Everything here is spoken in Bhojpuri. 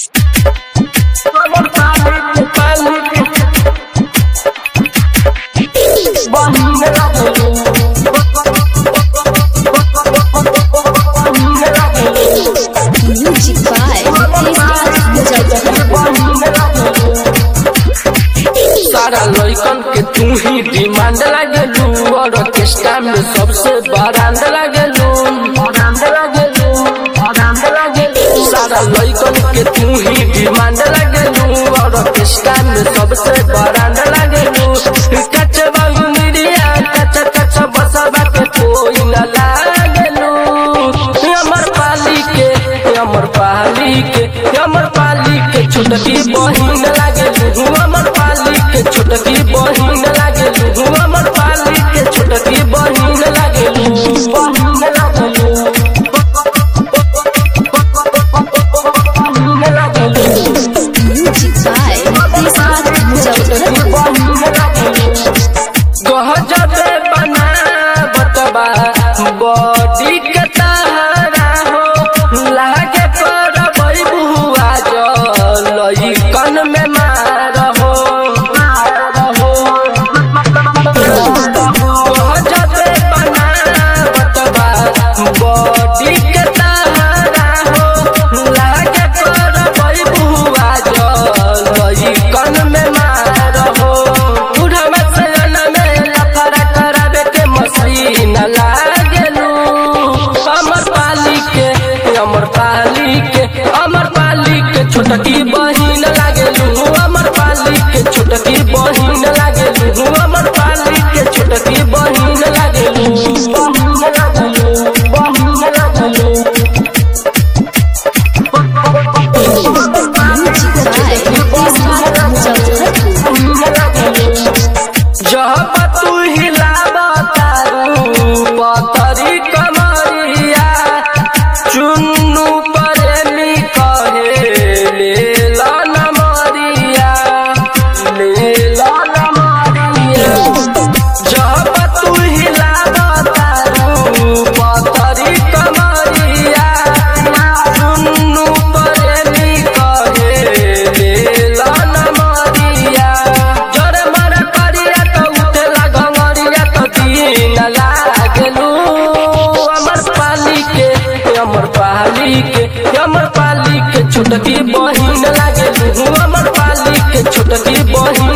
सारा लड़कन के तू ही डिमांड लागेलू और ऑर्केस्ट्रा में सबसे बरांड लागेलू। सारा लड़कन के तू ही डिमांड लागेलू और ऑर्केस्ट्रा में सबसे बरांड लागेलू। कच्चे बाबू मीडिया कच्चा कच्चा बसवा के कोई न लागेलू। अमर पाली के छोटकी बहिन लागेलू। अमर पाली के छोटकी बहिन लागेलू। अमर पाली के छोटकी बहिन गहजबे बना बतबा बॉडी के तारा हो लागे पर बुआ जलई कन में मार हो। गहजबे बना बतबा बॉडी के तारा हो लागे पर बुआ जलई कन में मार हो। छोटकी बहिन लागेलू। अमर पाली के छोटकी बहिन लागेलू। अमर पाली के छोटकी बहिन जब तू हिलावतारू पतरी कमरिया चुन्नू प्रेमी जब तू हिलावतारू पतरी कमरिया चुन्नू प्रेमी कहेला नमरिया। जरे मर करिया तो उठेला घंगरिया तो दिन लागेलू। अमर पाली के छोटकी बहिन लागेलू। अमर पाली के छोटकी बहिन